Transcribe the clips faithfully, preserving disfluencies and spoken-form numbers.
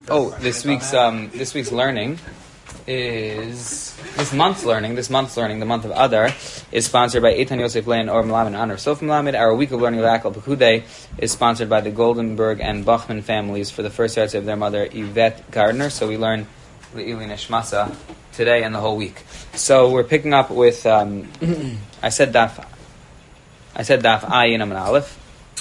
Oh, this week's um, this week's learning is this month's learning. This month's learning, the month of Adar, is sponsored by Eitan Yosef Lein or Melamed in honor of Sof Melamed. Our week of learning of Akal Pekudei is sponsored by the Goldenberg and Bachman families for the first yards of their mother Yvette Gardner. So we learn Le'ili Neshmasa today and the whole week. So we're picking up with um, I said Daf. I said Daf Ayin Amud Aleph.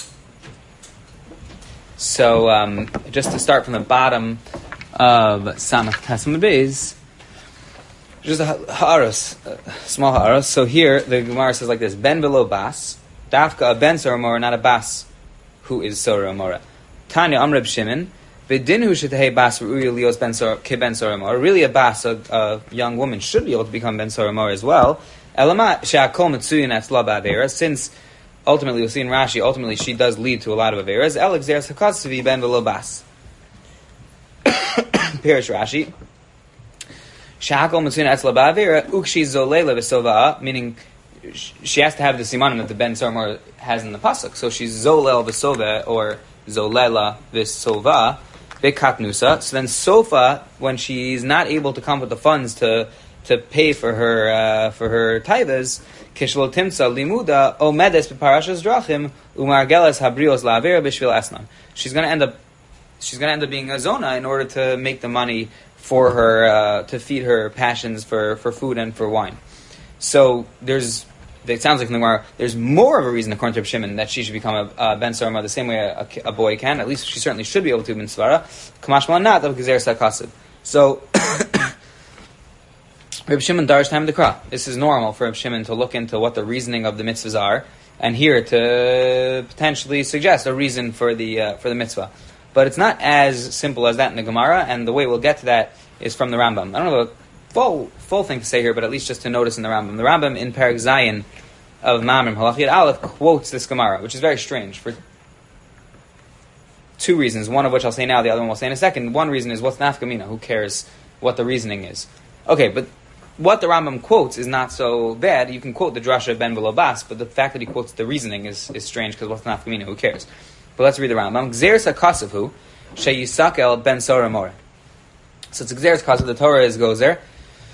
So, um, just to start from the bottom of Samach Tasmud Beis, just a ha'aros, a small ha'aros. So here, the Gemara says like this: Ben below bas, dafka a ben sorah, not a bas, who is sorah mora. Tanya Amreb Shimon, v'dinu shetehei bas ru'uya lios ben sorah ke ben sorah mora. Really, a bas, a, a young woman, should be able to become ben sorah mora as well. Elamat she'akol mitzuyin atzla ba'avera, since ultimately, we'll see in Rashi, ultimately she does lead to a lot of Averas. El exeres hakatsavi ben v'lo bas. Pirish Rashi. Sha'akol mitzvina etzla ba'avera, ukshi zolela v'sova, meaning she has to have the simanim that the Ben Sormor has in the pasuk. So she's zolel v'sova, or zolela v'sova, v'katnusa. So then Sofa, when she's not able to come with the funds to to pay for her uh, for her taivas, Kishlo Timsa Limuda Omedes Parashas Drachim Umargelas Habrios Lavera Bishvil Asnan. She's going to end up she's going to end up being a zona in order to make the money for her uh, to feed her passions for, for food and for wine. So there's it sounds like in the Gemara there's more of a reason according to Reb Shimon that she should become a, a ben sarma the same way a, a, a boy can. At least she certainly should be able to ben svara. Kamashma not of Gezer Sakasib. So Reb Shimon Darsh Time Dekra. This is normal for Reb Shimon to look into what the reasoning of the mitzvahs are, and here to potentially suggest a reason for the uh, for the mitzvah. But it's not as simple as that in the Gemara, and the way we'll get to that is from the Rambam. I don't know the full full thing to say here, but at least just to notice in the Rambam. The Rambam in Perek Zayin of Mamrim Halachiyat Aleph quotes this Gemara, which is very strange for two reasons. One of which I'll say now, the other one we'll say in a second. One reason is what's nafkamina? Who cares what the reasoning is? Okay, but what the Rambam quotes is not so bad. You can quote the drasha of Ben Bas, but the fact that he quotes the reasoning is, is strange because what's nafkamina? Who cares? But let's read the Rambam. Gzeres hakasavu sheyisakel ben sorah mora. So it's Gzeres kasav. The Torah is goes there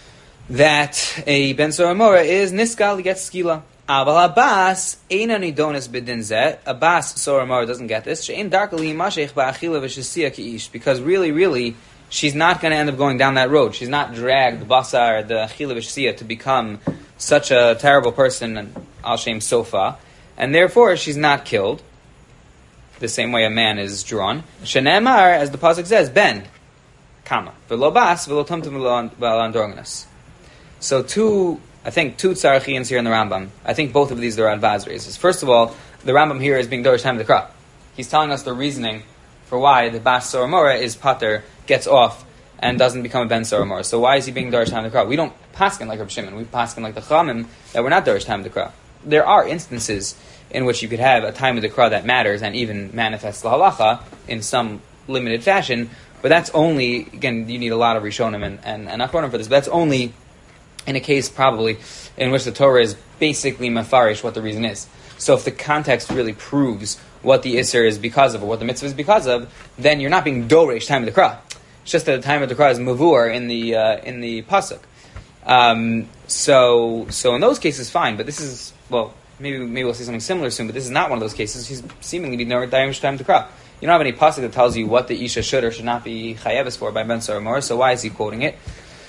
that a ben sorah mora is niskal, he gets skila. Aval Abbas eina nidonis b'din zeh. Abbas sorah mora doesn't get this. She'en darkali mashech ba'achila v'shesiya ki'ish, because really, really, she's not going to end up going down that road. She's not dragged the basar, the achila v'shesiya, to become such a terrible person, al shem sofa, and therefore she's not killed the same way a man is drawn. Shenemar, as the pasuk says, ben kama v'lo bas v'lo tumtum v'lo andorganas. So two, I think two tzarachiyans here in the Rambam. I think both of these the Radvaz raises. First of all, the Rambam here is being dorish time of the crop. He's telling us the reasoning for why the bas sorah mora is pater, gets off, and doesn't become a ben sorah mora. So why is he being dorish time of the crop? We don't paskin like Reb Shimon. We paskin like the Chamim that we're not dorish time of the crop. There are instances in which you could have a time of the crop that matters and even manifests the halacha in some limited fashion, but that's only, again, you need a lot of rishonim and, and, and achronim for this, but that's only in a case probably in which the Torah is basically mafarish what the reason is. So if the context really proves what the Isser is because of, or what the mitzvah is because of, then you're not being dorish time of the krah. It's just that the time of the krah is mavur in the uh, in the pasuk. Um, so so in those cases, fine. But this is, well, maybe maybe we'll see something similar soon. But this is not one of those cases. He's seemingly being dorish time of the krah. You don't have any pasuk that tells you what the isha should or should not be chayeves for by ben sorah mora. So why is he quoting it?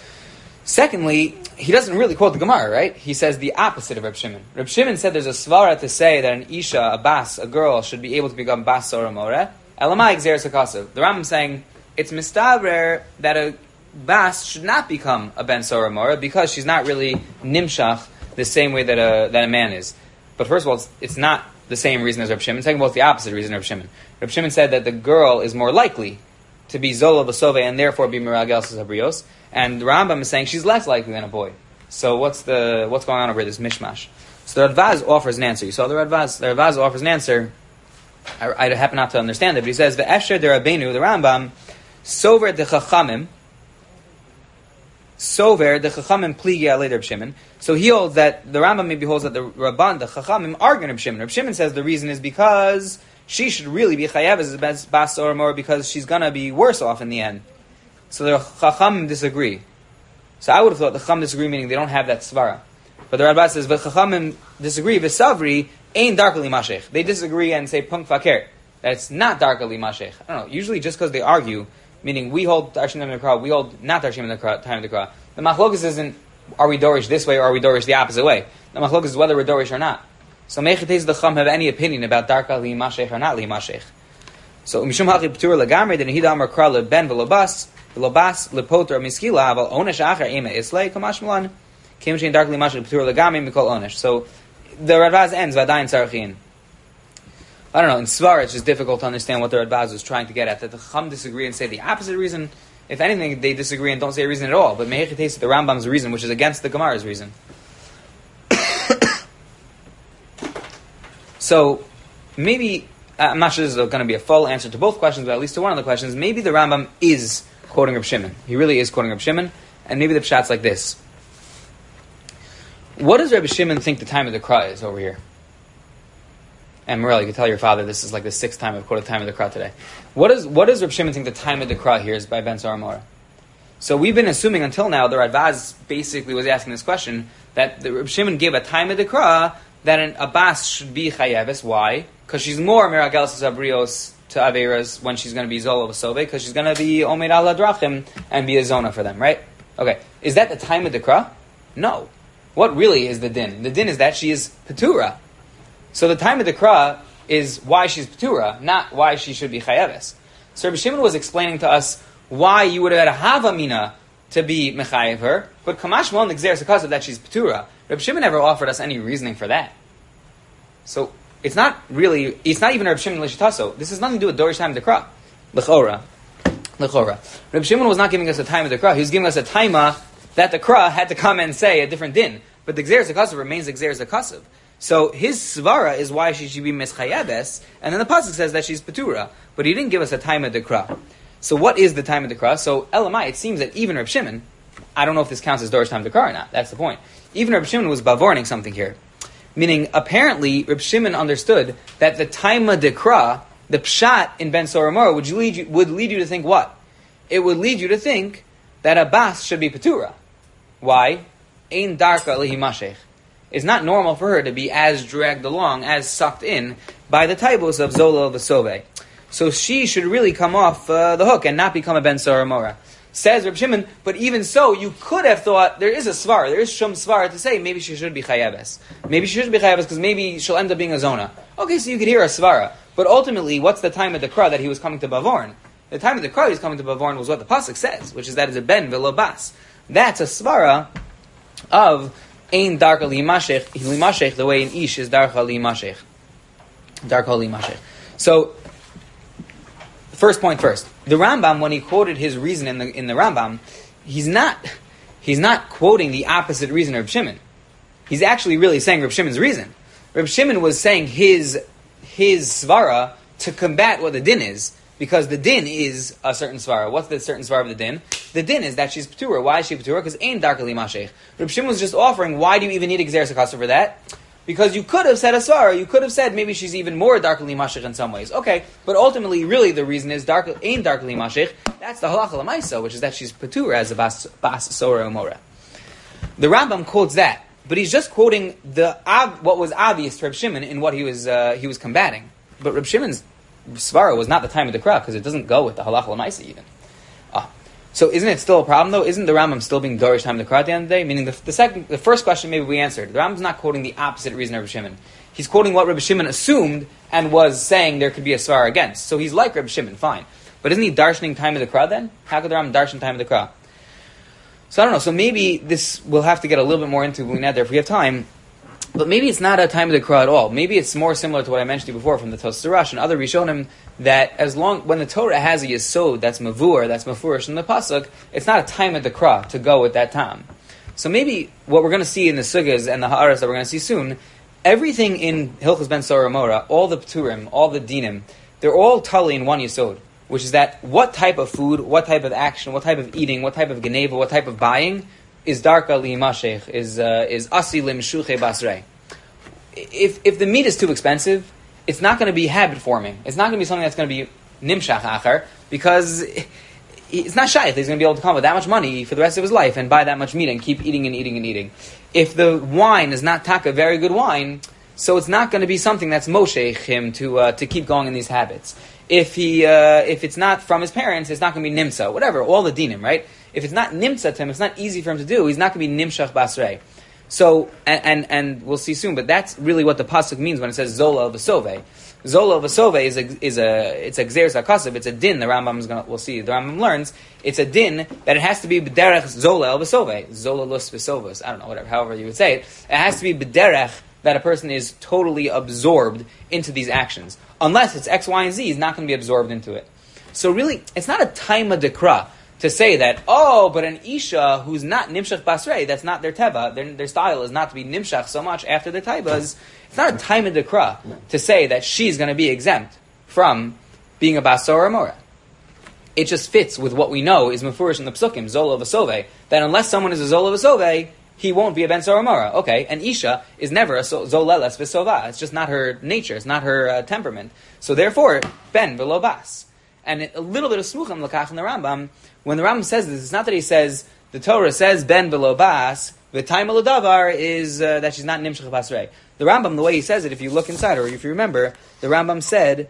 Secondly, he doesn't really quote the Gemara, right? He says the opposite of Reb Shimon. Reb Shimon said there's a svara to say that an isha, a bas, a girl, should be able to become bas sorah mora. Elamai gzeres hakasav. The Rambam saying it's mistaber that a bas should not become a ben sorah mora because she's not really nimshach the same way that a that a man is. But first of all, it's, it's not the same reason as Reb Shimon. Second of all, it's the opposite reason of Reb Shimon. Reb Shimon said that the girl is more likely to be zola v'sove and therefore be miragel sabrios. And the Rambam is saying she's less likely than a boy. So what's the what's going on over this mishmash? So the Radvaz offers an answer. You saw the Radvaz. The Radvaz offers an answer. I, I happen not to understand it, but he says the Esher de Rabbeinu, the Rambam, sover de chachamim, sover de chachamim pligi alei Reb Shimon. So he holds that the Rambam maybe holds that the Rabban, the chachamim, are going to Reb Shimon. Reb Shimon says the reason is because she should really be chayav as bas sorah umora because she's gonna be worse off in the end. So the Chacham disagree. So I would have thought the Chacham disagree, meaning they don't have that svara. But the Radbaz says, "But Chachamim disagree. V'savri ain darkali mashech." They disagree and say punk faker. That's not darkali mashech. I don't know. Usually, just because they argue, meaning we hold Darshim and Dekra, we hold not Darshim and Dekra, time of Dekra. The machlokas isn't are we dorish this way or are we dorish the opposite way. The machlokas is whether we're dorish or not. So mechetes the Chacham have any opinion about darkali mashech or not li mashech. So mishum haki p'tur legamre den hida amar kra leben v'lobas v'lobas lepoter miskila aval onesh acher ema islay kamash malan. So the Radbaz ends Vadayin Sarachin. I don't know, in Svar it's just difficult to understand what the Radbaz was trying to get at. That the Chacham disagree and say the opposite reason. If anything, they disagree and don't say a reason at all. But Mehechetes the Rambam's reason, which is against the Gemara's reason. So maybe, I'm not sure this is going to be a full answer to both questions, but at least to one of the questions, maybe the Rambam is quoting Reb Shimon. He really is quoting Reb Shimon, and maybe the Pshat's like this. What does Rabbi Shimon think the time of the Kra is over here? And Morel, you can tell your father this is like the sixth time I've quoted time of the Kra today. What, is, what does Rabbi Shimon think the time of the Kra here is by Ben Sorah Umora? So we've been assuming until now, the Radbaz basically was asking this question, that the Rabbi Shimon gave a time of the Kra that an Abbas should be Chayeves. Why? Because she's more Meragelis Abrios to Averas when she's going to be Zola Vasove, because she's going to be Omed Ala Drachim and be a Zona for them, right? Okay. Is that the time of the Kra? No. What really is the din? The din is that she is Petura. So the time of the Kra is why she's Petura, not why she should be Chayeves. So Rabbi Shimon was explaining to us why you would have had a Havamina to be Mechayev her, but Kamash Mon Xer because of that she's Petura. Rabbi Shimon never offered us any reasoning for that. So it's not really, it's not even Rabbi Shimon Lishitaso. This has nothing to do with Dorish time of the Kra. L'chora. L'chora. Rabbi Shimon was not giving us a time of the Kra, he was giving us a taima that the Kra had to come and say a different din. But the Gzer Zakasav remains the Gzer Zakasav. So his Svara is why she should be Mischayabes, and then the Pasuk says that she's Petura. But he didn't give us a time of the Kra. So what is the time of the Kra? So Elamai, it seems that even Reb Shimon, I don't know if this counts as Dorish time of the Kra or not, that's the point. Even Reb Shimon was bavorning something here. Meaning, apparently, Reb Shimon understood that the time of the Kra, the Pshat in Ben Sorah Umora, would lead you, would lead you to think what? It would lead you to think that Abbas should be Petura. Why? Ein darka lihi mashech. It's not normal for her to be as dragged along, as sucked in, by the taibos of Zola Vasove. So she should really come off uh, the hook and not become a Ben Sorah Umora. Says Reb Shimon, but even so, you could have thought, there is a svar, there is shum svar to say, maybe she should be chayabes. Maybe she should be chayabes because maybe she'll end up being a zona. Okay, so you could hear a svara. But ultimately, what's the time of the Kra that he was coming to Bavorn? The time of the Kra he was coming to Bavorn was what the Pasuk says, which is that it's a Ben Vilobas. That's a svara of ein darka limashech, limashech, the way in Ish is darka limashech. Darka limashech. So, first point first. The Rambam, when he quoted his reason in the in the Rambam, he's not he's not quoting the opposite reason of Reb Shimon. He's actually really saying Reb Shimon's reason. Reb Shimon was saying his his svara to combat what the din is, because the din is a certain svara. What's the certain svara of the din? The din is that she's Petura. Why is she Petura? Because ain't darka limashech. Reb Shimon was just offering, why do you even need a Gzer Sakasa for that? Because you could have said a svara. You could have said maybe she's even more darka limashech in some ways. Okay, but ultimately, really, the reason is darka ain't darka limashech. That's the halacha l'maisa, which is that she's Petura as a bas, bas sorah umora. The Rambam quotes that, but he's just quoting the what was obvious to Reb Shimon in what he was uh, he was combating. But Reb Shimon's svara was not the time of the Kra, because it doesn't go with the halacha l'maisa even. Ah. So isn't it still a problem though? Isn't the Rambam still being Dorish time of the Kra at the end of the day? Meaning the, the second, the first question maybe we answered. The Rambam's not quoting the opposite reason of Reb Shimon. He's quoting what Reb Shimon assumed and was saying there could be a svara against. So he's like Reb Shimon, fine. But isn't he darshaning time of the Kra then? How could the Rambam darshan time of the Kra? So I don't know. So maybe this we'll have to get a little bit more into when we get there if we have time. But maybe it's not a time of the Kra at all. Maybe it's more similar to what I mentioned to you before from the Tosarash and other Rishonim, that as long when the Torah has a yesod that's mavur, that's mafurish in the pasuk, it's not a time of the Kra to go with that time. So maybe what we're going to see in the sugas and the ha'aras that we're going to see soon, everything in Hilchos Ben Sorah Umora, all the pturim, all the dinim, they're all tali in one yesod, which is that what type of food, what type of action, what type of eating, what type of geneva, what type of buying is darka li'mashech, is uh, is asi limshuche basrei. If if the meat is too expensive it's not going to be habit forming. It's not going to be something that's going to be nimshach achar, because it's not shaykh. He's going to be able to come with that much money for the rest of his life and buy that much meat and keep eating and eating and eating. If the wine is not taka, very good wine, so it's not going to be something that's mosheich him to uh, to keep going in these habits. If he uh, if it's not from his parents, it's not going to be nimsa, whatever, all the dinim, right? If it's not nimsa to him, it's not easy for him to do, he's not going to be nimshach basrei. So, and, and and we'll see soon, but that's really what the pasuk means when it says zola v'sove. Zola v'sove is a is a it's a gzeres hakasav. It's a din. The Rambam is gonna. We'll see. The Rambam learns it's a din that it has to be b'derech zola el v'sove. Zola lus v'sovos. I don't know, whatever. However you would say it, it has to be b'derech that a person is totally absorbed into these actions. Unless it's X, Y, and Z, he's not going to be absorbed into it. So really, it's not a taima dekra to say that, oh, but an Isha who's not Nimshach Basrei, that's not their Teva, their, their style is not to be Nimshach so much after the Taibas. It's not a time of Dekra to say that she's going to be exempt from being a Basar or Mora. It just fits with what we know is Mefurish in the Psukim, Zola Vasove, that unless someone is a Zola Vasove, he won't be a Ben Sora Mora. Okay, and Isha is never a Zoleles Visova. It's just not her nature, it's not her uh, temperament. So therefore, Ben Velobas. And a little bit of Smucham Lakach in the Rambam, when the Rambam says this, it's not that he says, the Torah says Ben Below Bas, the time of Davar is uh, that she's not Nimshach Basrei. The Rambam, the way he says it, if you look inside, or if you remember, the Rambam said,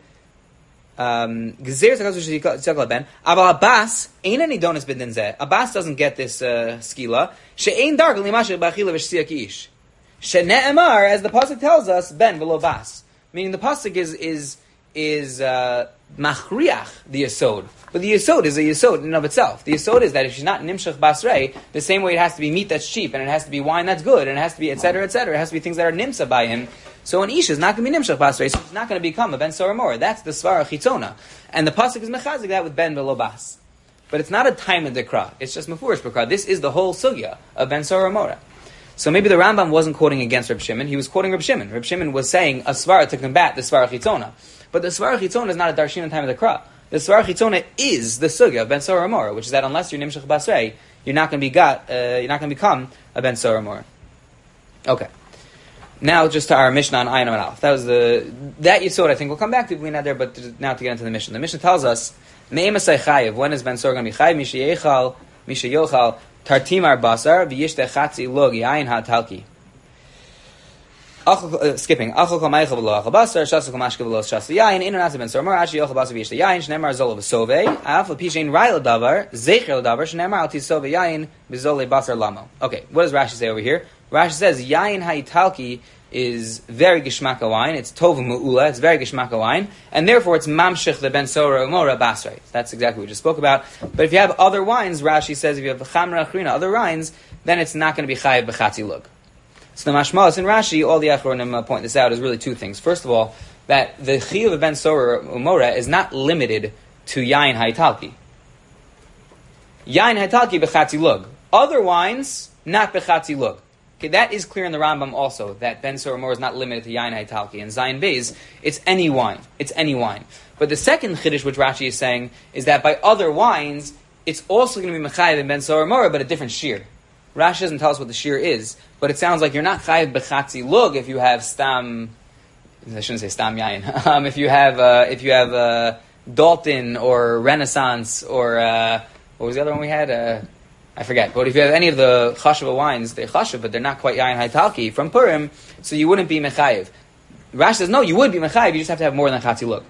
um, Ben, Aval Abbas, ain't any donis bidin zeh. Abbas doesn't get this uh, skila. She'ain dark limashe b'achila v'shtia ki'ish. She'ne'emar, as the pasuk tells us, Ben Below Bas. Meaning the pasuk is, is, is, uh, machriach, the yesod. But the yesod is a yesod in and of itself. The yesod is that if she's not nimshach basrei, the same way it has to be meat that's cheap, and it has to be wine that's good, and it has to be et cetera, et cetera. It has to be things that are nimsa by him. So an isha is not going to be nimshach basrei, so she's not going to become a ben sora mor. That's the svara chitzona. And the pasuk is mechazik that with ben below bas. But it's not a time of dekra. It's just mefurish bekra. This is the whole sugya of ben sora mora. So maybe the Rambam wasn't quoting against Reb Shimon. He was quoting Reb Shimon. Reb Shimon was saying a svara to combat the svara chitzona. But the svara chitzona is not a darshin in time of dekra. The svara chitzona is the sugya of ben sora mora, which is that unless you're nimshach basrei, you're not going to be got. Uh, you're not going to become a ben sora mora. Okay. Now, just to our Mishnah on Ayin and Aleph. That was the that yisod. I think we'll come back to. We're not there, but to, now to get into the Mishnah. The Mishnah tells us me'emasay chayiv. When is ben sora going to be chayiv? Misha yechal, misha yochal tartimar basar v'yishteh chatzi log yayin hatalki. Uh, skipping. Achol kol meichel v'lo achol basar, shasel kol mashke v'lo shasel yayin, inu nasa ben sora mora, ashi yochel basar v'yishte yayin, shneimar zol v'sovei, af l'pishein rai l'davar, zecher l'davar, shneimar al tisove yayin, b'zole basar lamo. Okay, what does Rashi say over here? Rashi says, yayin ha'italki is very geshmaka wine, it's tov mu'ula, it's very geshmaka wine, and therefore it's mamshich the ben sora mora basrei. That's exactly what we just spoke about. But if you have other wines, Rashi says, if you have chamra achrina, other wines, then it's not going to be chayiv b'chatzi lug. So the mashmalas in Rashi, all the Achronim uh, point this out, is really two things. First of all, that the chiyuv of ben sora umora is not limited to yain haitalki. Yain haitalki b'chatzi lug. Other wines, not b'chatzi lug. Okay, that is clear in the Rambam also, that ben sora umora is not limited to yain haitalki. And Zayin Beis, it's any wine. It's any wine. But the second chiddush which Rashi is saying is that by other wines, it's also going to be mechayiv in ben sora umora, but a different shear. Rashi doesn't tell us what the shear is, but it sounds like you're not chayiv b'chatzi lug if you have stam. I shouldn't say stam yayin. um, if you have uh, if you have uh, Dalton or Renaissance or uh, what was the other one we had? Uh, I forget. But if you have any of the chashava wines, they're chashav, but they're not quite yayin haitalki from Purim, so you wouldn't be mechayiv. Rashi says no, you would be mechayiv. You just have to have more than chatzi lug.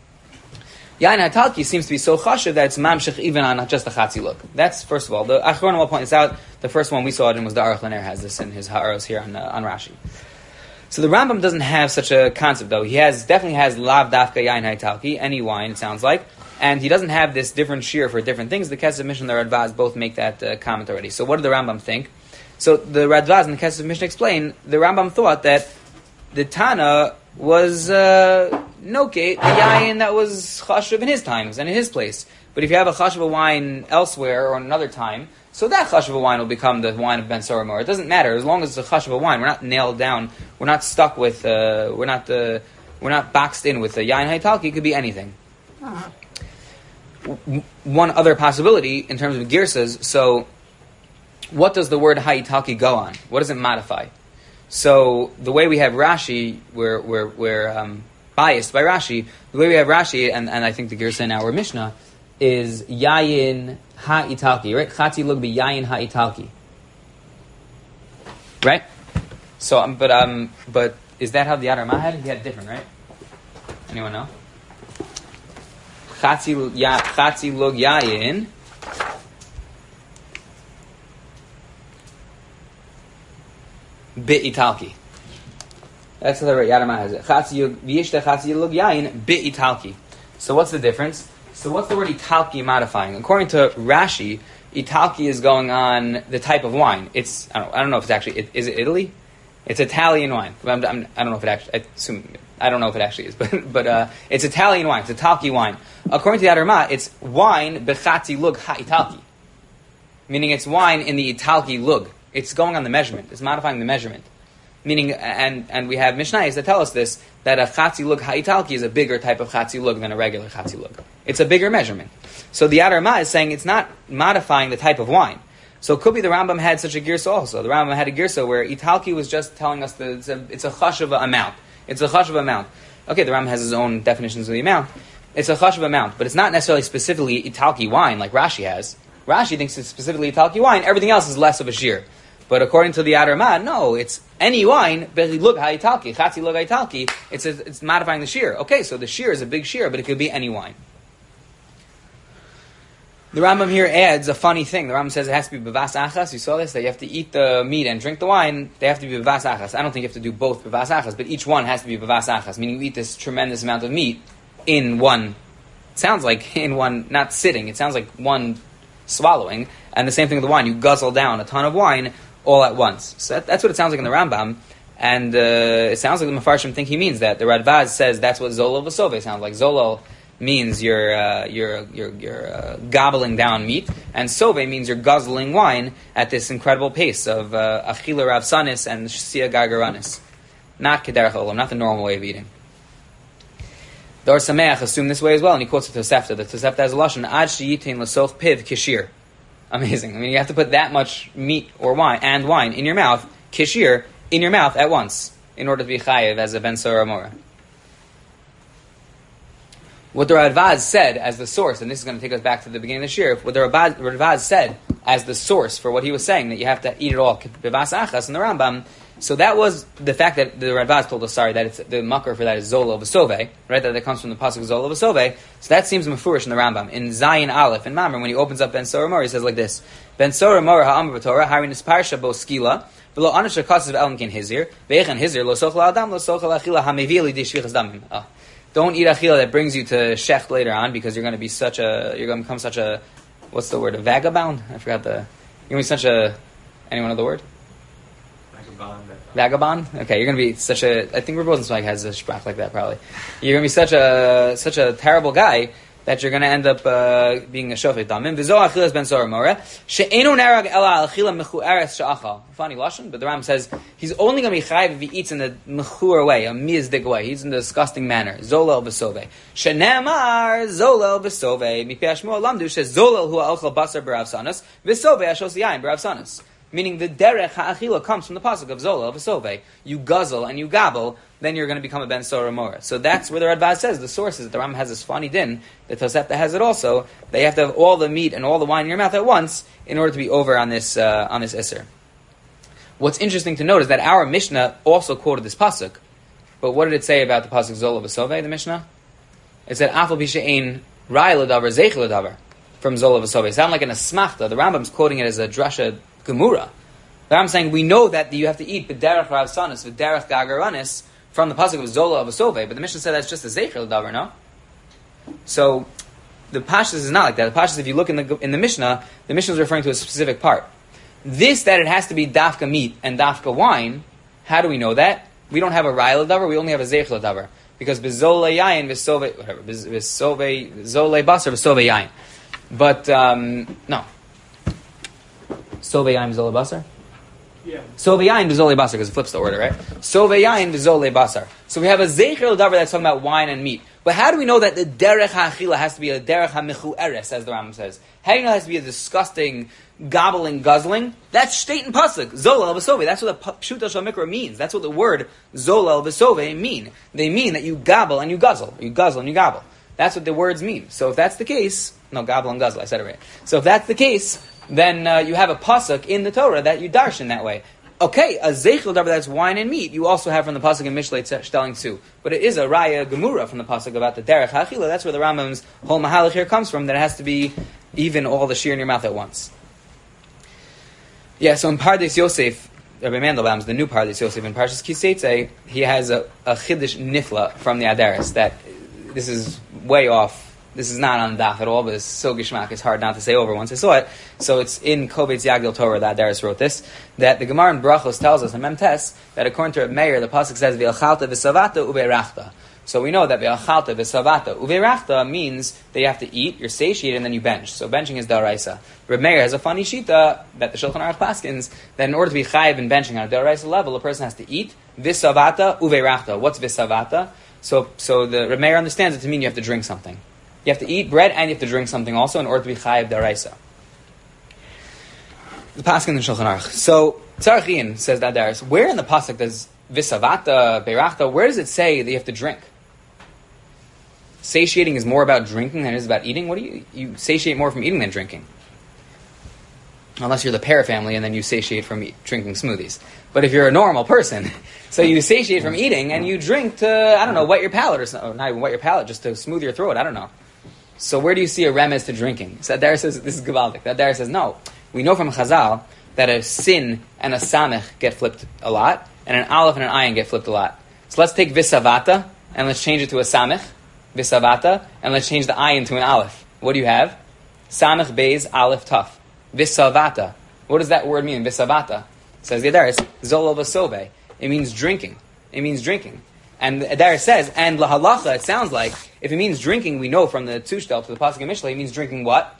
Yain HaTalki seems to be so chashiv that it's mamshich even on just the chatzi look. That's, first of all, the Achronim will point this out. The first one we saw it in was the Aruch LaNer has this in his Ha'aros here on, uh, on Rashi. So the Rambam doesn't have such a concept though. He has definitely has lav dafka yain HaTalki, any wine it sounds like, and he doesn't have this different shear for different things. The Kesef Mishnah and the Radvaz both make that uh, comment already. So what did the Rambam think? So the Radvaz and the Kesef Mishnah explain, the Rambam thought that the Tana was uh, nokate, the yayin that was chashuv in his times and in his place. But if you have a chashuv wine elsewhere or another time, so that chashuv wine will become the wine of ben sora mora. It doesn't matter as long as it's a chashuv wine. We're not nailed down. We're not stuck with. Uh, we're not. Uh, we're not boxed in with the yayin haitalki. It could be anything. Uh-huh. W- one other possibility in terms of girsas. So, what does the word haitalki go on? What does it modify? So the way we have Rashi, where where where um, biased by Rashi. The way we have Rashi, and, and I think the Girsa in our Mishnah, is yayin ha-italki, right? Chatzi lug be yayin ha-italki. Right? So, um, but um, but is that how the Adar Ma had it? He had it different, right? Anyone know? Chatzi ya, chatzi lug yayin be-italki. That's how the Adar Ma has it. Chatzi v'yishta chatzi lug yayin be-italki. So what's the difference? So what's the word italki modifying? According to Rashi, italki is going on the type of wine. It's I don't, I don't know if it's actually it, is it Italy? It's Italian wine. I'm, I'm, I don't know if it actually. I assume I don't know if it actually is, but but uh, it's Italian wine. It's italki wine. According to the Adar Ma, it's wine bechatzi lug ha italki, meaning it's wine in the italki lug. It's going on the measurement. It's modifying the measurement. Meaning, and and we have Mishnayos that tell us this, that a chatzi lug ha'italki is a bigger type of chatzi lug than a regular chatzi lug. It's a bigger measurement. So the Adar Ma is saying it's not modifying the type of wine. So it could be the Rambam had such a girsa also. The Rambam had a girsa where italki was just telling us that it's a, it's a chashuva amount. It's a chashuva amount. Okay, the Rambam has his own definitions of the amount. It's a chashuva amount, but it's not necessarily specifically italki wine like Rashi has. Rashi thinks it's specifically italki wine. Everything else is less of a shear. But according to the Adar Ma, no, it's any wine, look, ha'italki, chatzi look ha'italki, it's a, it's modifying the shear. Okay, so the shear is a big shear, but it could be any wine. The Rambam here adds a funny thing. The Rambam says it has to be bevas achas. You saw this, that you have to eat the meat and drink the wine. They have to be bevas achas. I don't think you have to do both bevas achas, but each one has to be bevas achas, meaning you eat this tremendous amount of meat in one, it sounds like in one, not sitting, it sounds like one swallowing. And the same thing with the wine. You guzzle down a ton of wine all at once. So that, that's what it sounds like in the Rambam. And uh, it sounds like the Mefarshim think he means that. The Radvaz says that's what Zolol v'Soveh sounds like. Zolol means you're uh, you're you're, you're uh, gobbling down meat, and Sove means you're guzzling wine at this incredible pace of uh, Achila Rav Sanis and Shia Gargaranis. Not Kederach Olam, not the normal way of eating. The Or Sameach assumed this way as well, and he quotes the Tosefta. The Tosefta has a lashon Ad sheyitin l'soch piv kishir. Amazing. I mean, you have to put that much meat or wine and wine in your mouth, kishir, in your mouth at once, in order to be chayiv as a ben sora mora. What the Radvaz said as the source, and this is going to take us back to the beginning of the shir, what the Radvaz said as the source for what he was saying, that you have to eat it all, bevas achas, in the Rambam, so that was the fact that the Radvaz told us, sorry, that it's the makar for that is Zolo v'Soveh, right, that it comes from the pasuk Zolo v'Soveh, so that seems mefurish in the Rambam. In Zayin Aleph, in Mamre, when he opens up Ben Sora Mor, he says like this, Ben Sora Mor ha'amr b'Torah, harin isparsha bo skila, v'lo anish ha'kasav elmkin hizir, ve'echan hizir, lo sochel adam, lo sochel achila ha'mevi li d'shvichas damim. Don't eat achila that brings you to shecht later on, because you're going to be such a, you're going to become such a, what's the word, a vagabond? I forgot the, you're going to be such a, anyone know the word? Vagabond. Vagabond? Okay, you're going to be such a, I think Rosenzweig has a sprach like that probably. You're going to be such a, such a terrible guy that you're going to end up uh, being a shofet damim. V'zo achilas ben sora mora, she'enu nerag ela achila mechu'eres she'achal. Funny lashon, but the Ram says he's only going to be chayiv if he eats in the mechu'er way, a mizdig way. He's in a disgusting manner. Zolel v'soveh. She'nemar zolel v'soveh. Mipei Shmuel lamdu she'zolel hu ha'ochel basar b'rav sanas, v'soveh ha'shos yayin b'rav sanas. Meaning the derech ha'achila comes from the pasuk of Zolel v'soveh. You guzzle and you gobble, then you're going to become a ben sora mora. So that's where the Radvaz says the source is that the Ram has this funny din. The Tosefta has it also. They have to have all the meat and all the wine in your mouth at once in order to be over on this uh, on this iser. What's interesting to note is that our Mishnah also quoted this pasuk, but what did it say about the pasuk Zolel v'soveh? The Mishnah, it said afal b'she'ein rai l'davar zeich l'davar from Zolel v'soveh. It sounded like an asmachta. The Rambam's quoting it as a drasha gemura. The Rambam's saying we know that you have to eat b'derech rav sanis v'derech gagaranis from the pasuk of Zola of Asove, but the Mishnah said that's just a zeicher l'davar, no? So the Pashtus is not like that. The Pashtus, if you look in the in the Mishnah, the Mishnah is referring to a specific part. This that it has to be dafka meat and dafka wine. How do we know that? We don't have a rai l'davar. We only have a zeicher l'davar because b'zole yayin v'sove whatever b'sove zole basar v'sove yayin. But um, no, sove yayin v'zole basar. Yeah. Sove yayin v'zole basar, because it flips the order, right? Sove yayin v'zole basar. So we have a zeicher l'davar that's talking about wine and meat. But how do we know that the derech ha'achila has to be a derech ha'michu'eres, as the Rambam says? How do you know it has to be a disgusting, gobbling, guzzling? That's state and pasuk. Zolel v'sove. That's what the pshuta shel mikra means. That's what the word zolel v'sove mean. They mean that you gobble and you guzzle. You guzzle and you gobble. That's what the words mean. So if that's the case, no, gobble and guzzle, I said it right. So if that's the case, then uh, you have a pasuk in the Torah that you darshan that way. Okay, a zeichel davar, that's wine and meat, you also have from the pasuk in Mishlei Shtelling too. But it is a raya gemura from the pasuk about the derech ha'achila. That's where the Rambam's whole mahalach here comes from, that it has to be even all the shear in your mouth at once. Yeah, so in Pardes Yosef, Rabbi Mandelbaum's the new Pardes Yosef, in Parshas Kiseitze, he has a, a chiddush nifla from the Adaris, that this is way off. This is not on daf at all, but it's so gishmak, it's hard not to say over once I saw it. So it's in Kovetz Yagdil Torah that Adaris wrote this, that the Gemara in Brachos tells us in Memtes that according to Reb Meir, the pasuk says v'ilchalta v'savata ubeirachta. So we know that v'ilchalta v'savata ubeirachta means that you have to eat, you're satiated, and then you bench. So benching is daraisa. Reb Meir has a funny shita that the Shulchan Aruch paskins that in order to be chayiv in benching on a daraisa level, a person has to eat v'savata ubeirachta. What's v'savata? So, so the Reb Meir understands it to mean you have to drink something. You have to eat bread and you have to drink something also in order to be chayiv daraisa. The pasuk in the Shulchan Aruch. So Tzarchian says that Daris, where in the pasuk does visavata beirachta? Where does it say that you have to drink? Satiating is more about drinking than it is about eating. What do you you satiate more from eating than drinking? Unless you're the pear family and then you satiate from eat, drinking smoothies. But if you're a normal person, so you satiate from eating and you drink to, I don't know, wet your palate or something. Not even wet your palate, just to smooth your throat. I don't know. So where do you see a remez to drinking? So Adar says, this is Gavaldik. Adar says, no. We know from Chazal that a sin and a samech get flipped a lot, and an aleph and an ayin get flipped a lot. So let's take visavata, and let's change it to a samech, visavata, and let's change the ayin to an aleph. What do you have? Samech beis aleph taf. Visavata. What does that word mean, visavata? Says the Adar, zolo v'sove. It means drinking. It means drinking. And the Adar says, and lahalacha, it sounds like, if it means drinking, we know from the Tushtel to the Pasuk in Mishlei, it means drinking what?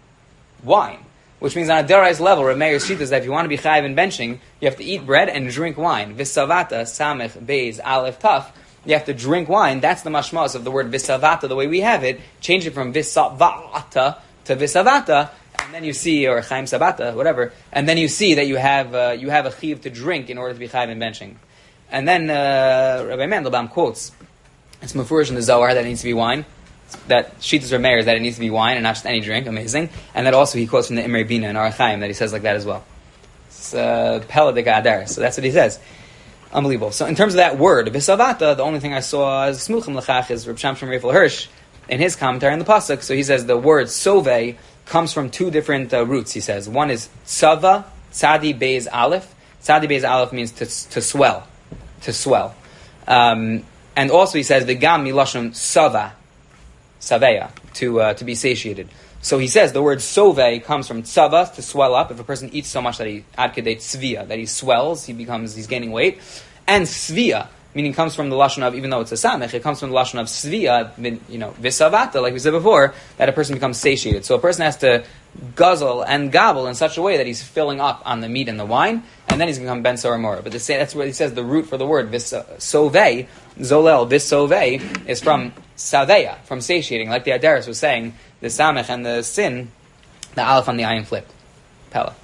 Wine. Which means on a Darai's level, Reb Meir's shita is that if you want to be chayiv in benching, you have to eat bread and drink wine. Visavata, samech, beis, aleph, taf. You have to drink wine. That's the mashmas of the word visavata, the way we have it. Change it from visavata to visavata, and then you see, or chaim sabata, whatever, and then you see that you have uh, you have a chiv to drink in order to be chayiv in benching. And then uh, Rabbi Mandelbaum quotes, it's mafurish in the Zohar that it needs to be wine. That Shitas Reb Meir is that it needs to be wine and not just any drink. Amazing. And that also he quotes from the Imrei Bina and Arachaim that he says like that as well. It's uh, Pella de Gadar. So that's what he says. Unbelievable. So in terms of that word, Visavata, the only thing I saw as Smuchim Lechach is Reb Shamshon Reifel Hirsch in his commentary on the Pasuk. So he says the word Sove comes from two different uh, roots, he says. One is Tsava, Tzadi Beis Aleph. Tzadi Beis Aleph means to, to swell. To swell. Um, and also he says, V'gam milashon Sava, Saveya, to uh, to be satiated. So he says the word Sove comes from Tzava, to swell up. If a person eats so much that he adkedate Svia, that he swells, he becomes, he's gaining weight. And Svia, meaning comes from the lashon of, even though it's a samech, it comes from the lashon of Svia, you know, Visavata, like we said before, that a person becomes satiated. So a person has to guzzle and gobble in such a way that he's filling up on the meat and the wine, and then he's become ben sor mora. But the, that's what he says. The root for the word visove, zolel visove, is from saveya, from satiating. Like the Adaris was saying, the samech and the sin, the aleph on the ayin flipped. Pella.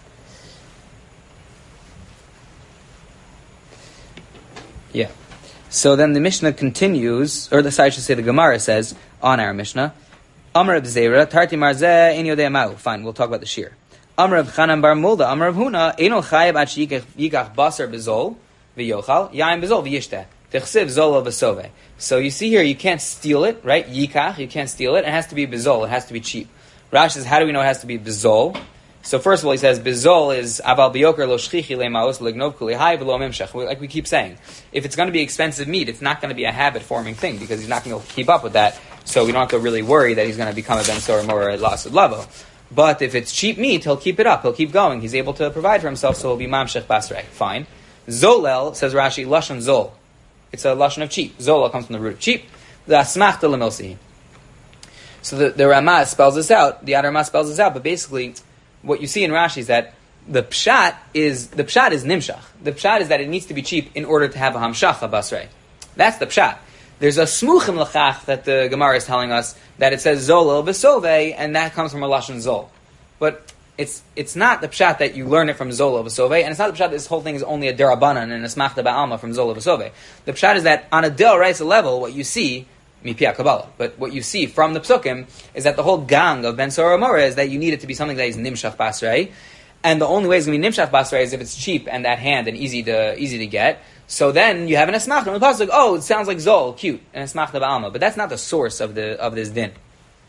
Yeah. So then the Mishnah continues, or the side should say the Gemara says on our Mishnah. Amar of Zera, Tarti Marzeh, Ein Yodei Ma'u. Fine, we'll talk about the shear. Amar of Chanan Bar Mulda, Amar of Huna, Eino Chayev Ach Yikach Basar Bezol, V'yochal, Yaim Bezol, V'yishteh, V'chsiv Zolo V'sove. So you see here, you can't steal it, right? Yikach, you can't steal it. It has to be Bezol, it has to be cheap. Rashi says, how do we know it has to be Bezol? So first of all, he says, Bezol is Aval B'yoker Lo Shchichi Le'maos L'gnov Kuli Hai V'lo Mimshech. Like we keep saying. If it's going to be expensive meat, it's not going to be a habit-forming thing, because he's not going to keep up with that. So we don't have to really worry that he's going to become a ben sor or a loss of lavo. But if it's cheap meat, he'll keep it up. He'll keep going. He's able to provide for himself, so he'll be mamshech basrei. Fine. Zolel, says Rashi, lashon zol. It's a lashon of cheap. Zolel comes from the root of cheap. The asmachta lemilsi. So the, the Ramah spells this out. The Adar Ramah spells this out. But basically, what you see in Rashi is that the pshat is the pshat is nimshach. The pshat is that it needs to be cheap in order to have a hamshacha basrei. That's the pshat. There's a smuchim l'chach that the Gemara is telling us that it says zol v'sove, and that comes from a lashon zol. But it's it's not the pshat that you learn it from zol v'sove, and it's not the pshat that this whole thing is only a derabanan and a smachta ba'alma from zol v'sove. The pshat is that on a d'oraisa level, what you see, mipia Kabbalah, but what you see from the psukim is that the whole gang of Ben Sora Amora is that you need it to be something that is nimshach basrei, and the only way it's going to be nimshach basrei is if it's cheap and at hand and easy to easy to get. So then you have an esmachta, and the pasuk, oh, it sounds like zol, cute, an esmachta ba'alma, but that's not the source of the of this din.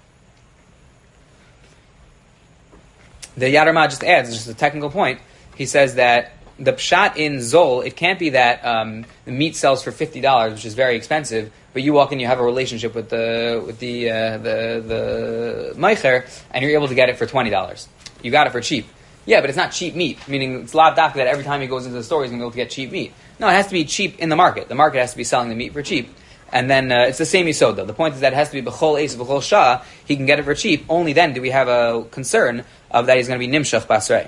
The Yad Ramah just adds, just a technical point. He says that the pshat in zol, it can't be that um, the meat sells for fifty dollars, which is very expensive, but you walk in, you have a relationship with the with the uh, the the meicher, and you're able to get it for twenty dollars. You got it for cheap. Yeah, but it's not cheap meat, meaning it's lav dafka that every time he goes into the store, he's going to be able to get cheap meat. No, it has to be cheap in the market. The market has to be selling the meat for cheap. And then uh, it's the same yisod, though. The point is that it has to be b'chol eis b'chol shah. He can get it for cheap. Only then do we have a concern of that he's going to be nimshach basrei.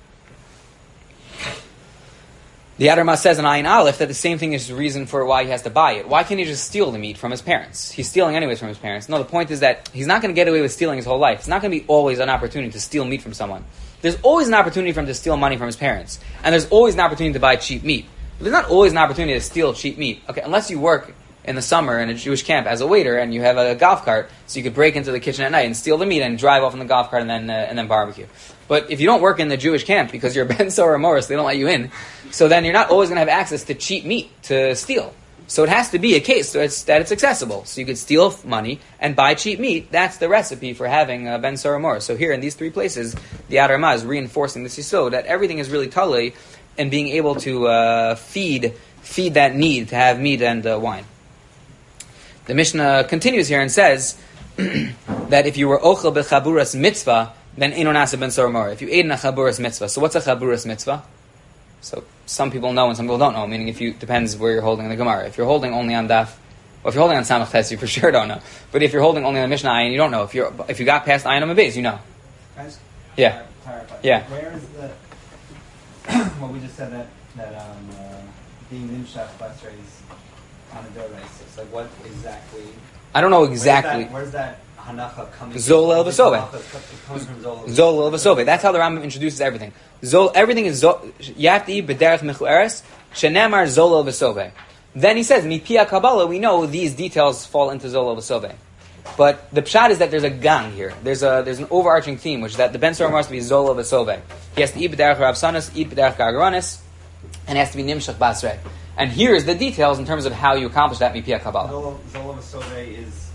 The Yad Ramah says in Ayin Aleph that the same thing is the reason for why he has to buy it. Why can't he just steal the meat from his parents? He's stealing anyways from his parents. No, the point is that he's not going to get away with stealing his whole life. It's not going to be always an opportunity to steal meat from someone. There's always an opportunity for him to steal money from his parents. And there's always an opportunity to buy cheap meat. But there's not always an opportunity to steal cheap meat. Okay, unless you work in the summer in a Jewish camp as a waiter and you have a golf cart, so you could break into the kitchen at night and steal the meat and drive off in the golf cart and then uh, and then barbecue. But if you don't work in the Jewish camp because you're Ben Sora Morris, they don't let you in, so then you're not always going to have access to cheap meat to steal. So it has to be a case so it's, that it's accessible. So you could steal money and buy cheap meat. That's the recipe for having uh, Ben Sora Morris. So here in these three places, the Yad Ramah is reinforcing this yisod that everything is really tali and being able to uh, feed feed that need to have meat and uh, wine. The Mishnah continues here and says that if you were ochel bechaburas mitzvah, then eno nasa ben sora mora. If you ate in a chaburas mitzvah, so what's a chaburas mitzvah? So some people know and some people don't know. Meaning, if you depends where you're holding the Gemara. If you're holding only on daf, well, if you're holding on samach tes, you for sure don't know. But if you're holding only on the Mishnah ayin, you don't know. If you're if you got past ayin on beis, you know. Can I just yeah. clarify? Yeah. Where is the well, we just said that that um, uh, being nimshach basrei is on a doraisa. So like, what exactly? I don't know exactly. Where's that, where's that hanacha coming? Zol el v'sove. Coming from Zol. Zol el v'sove. That's how the Rambam introduces everything. Zol, everything is zol. You have to eat b'derech mechueres. Shenemar zol el v'sove. Then he says, mipia Kabbalah, we know these details fall into zol el v'sove. But the pshat is that there's a gang here. There's a there's an overarching theme, which is that the Ben Sora must be zol el v'sove. He has to eat b'derech Rav Sanas, eat b'derech Gargaronis, and he has to be nimshach basrei. And here is the details in terms of how you accomplish that mipia Kabbalah. Zol el v'sove is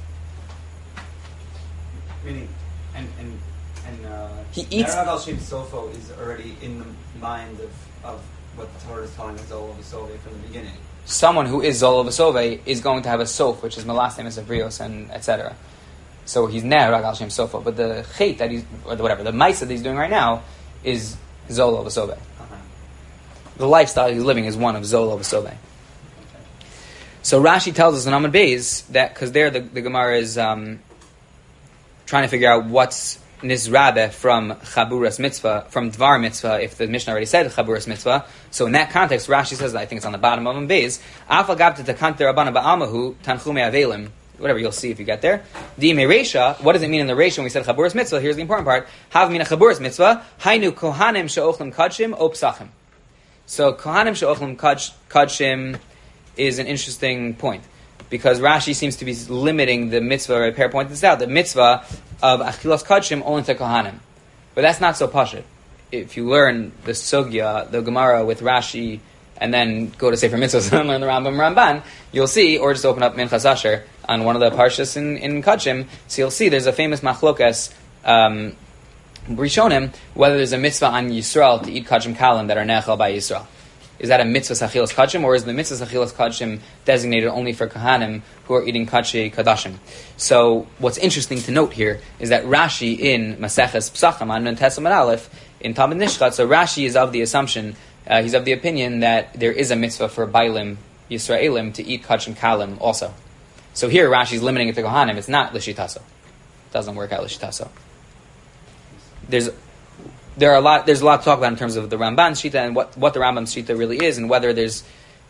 meaning, and and and uh, he eats. Neragal Shem Sofo is already in the mind of, of what the Torah is telling us Zol el v'sove from the beginning. Someone who is Zol el v'sove is going to have a sof, which is melastem esabrios and et cetera. So he's ner ragal shem sofo, but the chait that he's or whatever the ma'isa that he's doing right now is Zol el v'sove. Uh-huh. The lifestyle he's living is one of Zol el v'sove. Okay. So Rashi tells us in Amud Beis that because there the, the Gemara is um, trying to figure out what's Nizrabe from Chaburas Mitzvah, from Dvar Mitzvah, if the Mishnah already said Chaburas Mitzvah. So in that context, Rashi says, I think it's on the bottom of Beis, Afal Gabta Takante Rabbana Ba'amahu, Tanchume Avelim, whatever you'll see if you get there. Di Meresha, what does it mean in the Resha when we said Chaburas Mitzvah? Here's the important part. Hav Mina Chaburas Mitzvah, Hainu Kohanim She'ochlim Kadshim O Psachim. So Kohanim She'ochlim Kadshim is an interesting point, because Rashi seems to be limiting the mitzvah, right? Per pointed this out, the mitzvah of Achilas Kadshim only to Kohanim. But that's not so pashut. If you learn the Sugya, the Gemara with Rashi, and then go to Sefer Mitzvahs and learn the Rambam Ramban, you'll see, or just open up Minchas Asher on one of the parshas in, in Kadshim, so you'll see there's a famous machlokas, um, Rishonim, whether there's a mitzvah on Yisrael to eat Kadshim Kalim that are nechal by Yisrael. Is that a mitzvah sachilas kachim, or is the mitzvah sachilas kachim designated only for kahanim who are eating kachi kadashim? So what's interesting to note here is that Rashi in Maseches Psachim on Tesam Aleph in Talmud Nishchat, so Rashi is of the assumption, uh, he's of the opinion that there is a mitzvah for Bailim Yisraelim to eat kachim kalim also. So here Rashi's limiting it to kahanim. It's not lishitaso. It doesn't work out lishitaso. There's There are a lot. There's a lot to talk about in terms of the Ramban's shita and what, what the Rambam's shita really is, and whether there's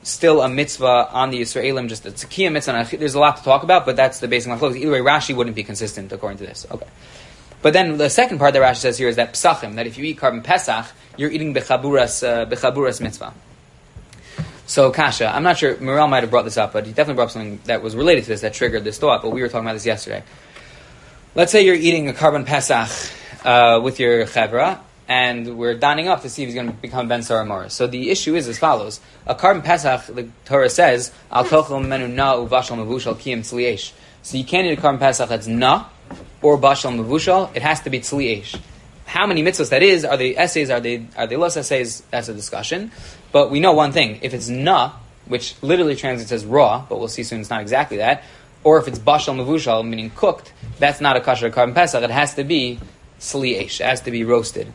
still a mitzvah on the Yisraelim, just a tzkiya mitzvah. There's a lot to talk about, but that's the basic machlokes. Either way, Rashi wouldn't be consistent according to this. Okay. But then the second part that Rashi says here is that psachim, that if you eat carbon pesach, you're eating bechaburas, uh, bechaburas mitzvah. So kasha, I'm not sure, Morel might have brought this up, but he definitely brought up something that was related to this, that triggered this thought, but we were talking about this yesterday. Let's say you're eating a carbon pesach uh, with your chevra, and we're dining up to see if he's going to become ben saramora. So the issue is as follows. A carbon pesach, the Torah says, al tochel menu na uvashal mevushal kiyim tzliesh. So you can't eat a carbon pesach that's na, or bashal mevushal. It has to be tzliesh. How many mitzvahs that is? Are they essays? Are they are they los essays? That's a discussion. But we know one thing. If it's na, which literally translates as raw, but we'll see soon it's not exactly that, or if it's bashal mevushal, meaning cooked, that's not a kosher carbon pesach. It has to be tzliesh. It has to be roasted.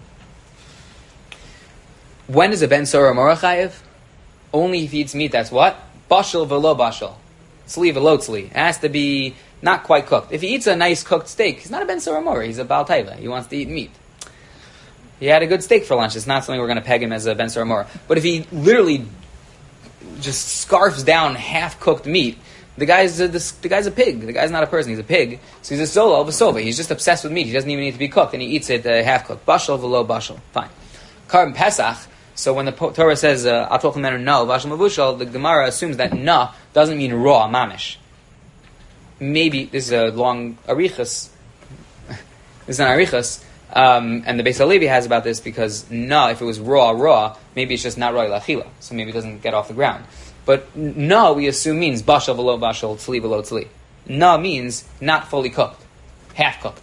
When is a ben sorah mora chayiv? Only if he eats meat that's what? Bashal velo bashal. Tzli velo tzli. It has to be not quite cooked. If he eats a nice cooked steak, he's not a ben sorah mora. He's a bal taiva. He wants to eat meat. He had a good steak for lunch. It's not something we're going to peg him as a ben sorah mora. But if he literally just scarfs down half-cooked meat, the guy's a, the, the guy's a pig. The guy's not a person. He's a pig. So he's a solo of a sova. He's just obsessed with meat. He doesn't even need to be cooked, and he eats it uh, half-cooked. Bashal velo bashal. Fine. Carbon pesach. So when the Torah says "Atol chemenu no vashal mavushal," the Gemara assumes that "na" doesn't mean raw mamish. Maybe this is a long arichas. This is an arichas, um, and the Beis Halevi has about this because "na," if it was raw, raw, maybe it's just not raw lachila, so maybe it doesn't get off the ground. But "na" we assume means bashal velo bashal, tzli velo tzli. "Na" means not fully cooked, half cooked,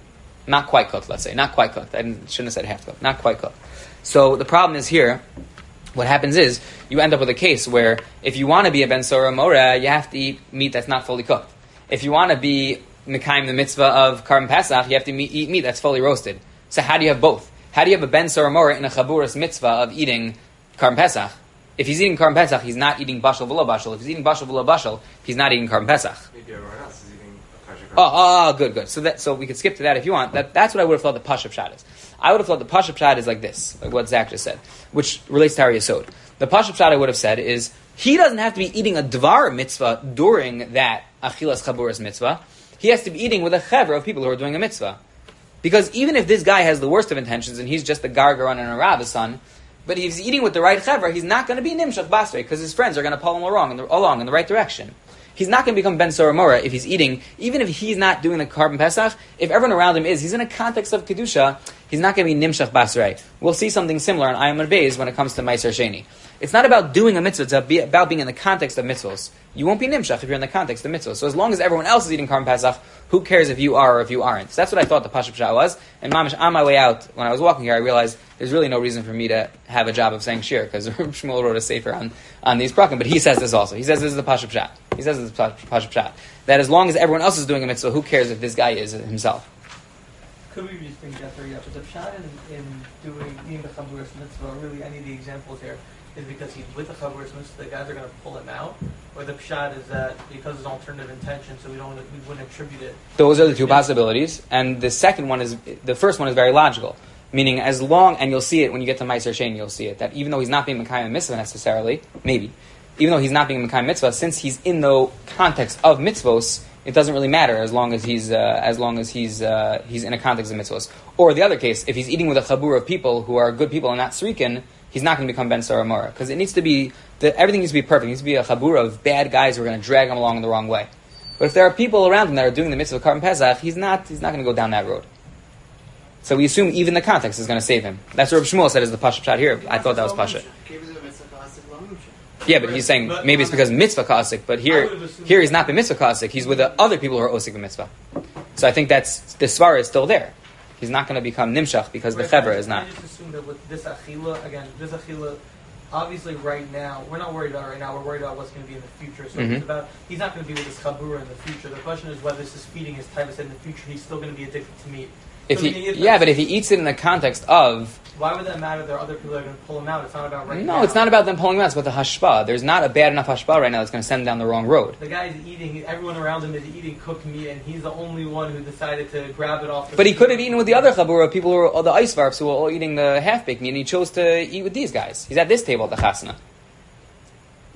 not quite cooked. Let's say not quite cooked. I shouldn't have said half cooked, not quite cooked. So the problem is here, what happens is, you end up with a case where if you want to be a ben sorah mora, you have to eat meat that's not fully cooked. If you want to be mekayim the mitzvah of carbon pesach, you have to eat meat that's fully roasted. So how do you have both? How do you have a ben sorah mora in a chaburas mitzvah of eating carbon pesach? If he's eating carbon pesach, he's not eating bashal v'lo bashal. If he's eating bashal v'lo bashal, he's not eating carbon pesach. Maybe everyone else is eating kosher carbon. Oh, oh, oh, good, good. So that so we could skip to that if you want. That that's what I would have thought the pashup pshat is. I would have thought the pashup pshat is like this, like what Zach just said, which relates to Har Yesod. The pashup pshat I would have said is he doesn't have to be eating a dvar mitzvah during that achilas chaburas mitzvah. He has to be eating with a chevra of people who are doing a mitzvah. Because even if this guy has the worst of intentions and he's just a gargaron and a rabbi's son, but if he's eating with the right chevra, he's not going to be nimshach basrei because his friends are going to pull him along in the, along in the right direction. He's not going to become ben sorah mora if he's eating, even if he's not doing the carbon pesach. If everyone around him is, he's in a context of kedusha, he's not going to be nimshach basrei. We'll see something similar on Ayam Beis when it comes to Meiser Sheni. It's not about doing a mitzvah, it's about being in the context of mitzvahs. You won't be nimshach if you're in the context of mitzvahs. So as long as everyone else is eating carbon pesach, who cares if you are or if you aren't? So that's what I thought the pashup pshat was. And mamish, on my way out, when I was walking here, I realized there's really no reason for me to have a job of saying shir, because Shmuel wrote a sefer on, on these prakim, but he says this also. He says this is the pashup pshat. He says this is the pashup pshat. That as long as everyone else is doing a mitzvah, who cares if this guy is himself? Could we just bring that theory up? But the pshat in, in doing eating the chaburas mitzvah, really any of the examples here, is because he's with the chaburas mitzvah, the guys are going to pull him out, or the pshat is that because it's alternative intention, so we don't we wouldn't attribute it. Those are the two possibilities, and the second one is the first one is very logical, meaning as long, and you'll see it when you get to Meiser Sheni, you'll see it that even though he's not being mekayim mitzvah necessarily, maybe, even though he's not being mekayim mitzvah, since he's in the context of mitzvos, it doesn't really matter as long as he's uh, as long as he's uh, he's in a context of mitzvos. Or the other case, if he's eating with a chabur of people who are good people and not srikin, he's not going to become ben sorah mora because it needs to be the, everything needs to be perfect. It needs to be a chabur of bad guys who are going to drag him along in the wrong way. But if there are people around him that are doing the mitzvah of carbon pesach, he's not he's not going to go down that road. So we assume even the context is going to save him. That's what Reb Shmuel said is the pashup pshat here. I thought that was pashup. Yeah, but he's saying maybe it's because mitzvah kasik, but here here he's not the mitzvah kasik. He's with the other people who are osik the mitzvah. So I think that's the svara is still there. He's not going to become nimshach because right, the chevra is not. I just assume that with this achila, again, this achila, obviously right now, we're not worried about it right now, we're worried about what's going to be in the future. So mm-hmm. it's about, he's not going to be with his chabura in the future. The question is whether this is feeding his type in the future, he's still going to be addicted to meat. If so he, meaning, if yeah, but if he eats it in the context of... Why would that matter? There are other people that are going to pull him out. It's not about right no, now. No, it's not about them pulling him out. It's about the hashpa. There's not a bad enough hashpa right now that's going to send him down the wrong road. The guy's eating, everyone around him is eating cooked meat, and he's the only one who decided to grab it off the But he could have eaten with the other chabura, people who are the ice varps who were all eating the half-baked meat, and he chose to eat with these guys. He's at this table at the chasana.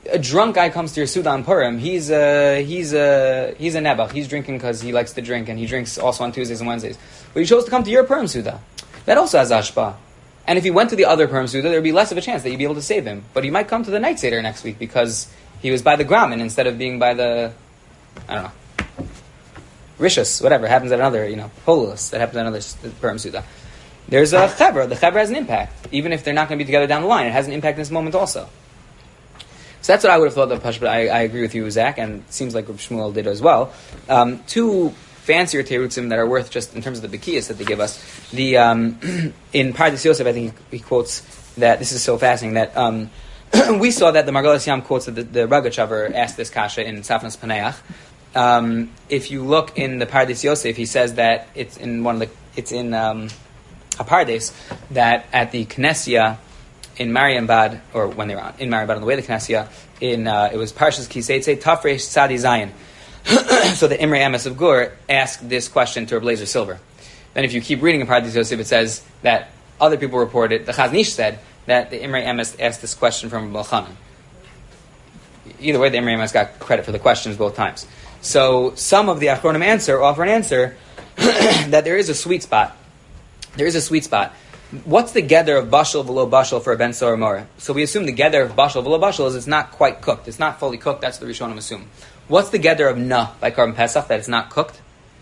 a drunk guy comes to your Suda on Purim, he's a, he's a, he's a Nebuch. He's drinking because he likes to drink, and he drinks also on Tuesdays and Wednesdays. But he chose to come to your Purim Suda. That also has Ashpa. And if he went to the other Purim Suda, there would be less of a chance that you'd be able to save him. But he might come to the night Seder next week because he was by the Gramin instead of being by the, I don't know, Rishus, whatever, happens at another, you know, Holus, that happens at another Purim Suda. There's a Chevra. The Chevra has an impact. Even if they're not going to be together down the line, it has an impact in this moment also. So that's what I would have thought of Pashut, but I, I agree with you, Zach, and it seems like Reb Shmuel did as well. Um, two fancier Terutzim that are worth just in terms of the Bekiyas that they give us. The um, in Pardes Yosef, I think he, he quotes that, this is so fascinating, that um, we saw that the Margalas Yam quotes that the, the Ragachover asked this Kasha in Safnas Paneach. Um, if you look in the Pardes Yosef, he says that it's in one of the, it's in um, a Pardes, that at the Knessia, in Mariambad, or when they were on, in Mariambad on the way to the Knessia, in, uh, it was Parshas Kiseitze, Tafresh Tzadi Zayin. So the Imre Emes of Gur asked this question to Reb Eliezer Silver. Then if you keep reading in Pardes Yosef, it says that other people reported, the Chazon Ish said, that the Imre Emes asked this question from Reb Elchanan. Either way, the Imre Emes got credit for the questions both times. So some of the Achronim answer offer an answer that there is a sweet spot. There is a sweet spot. What's the gather of bashal v'lo bashal for a ben or mora? So we assume the gather of bashal v'lo bashal is it's not quite cooked. It's not fully cooked. That's what the Rishonim assume. What's the gather of na by Karban Pesach that it's not cooked?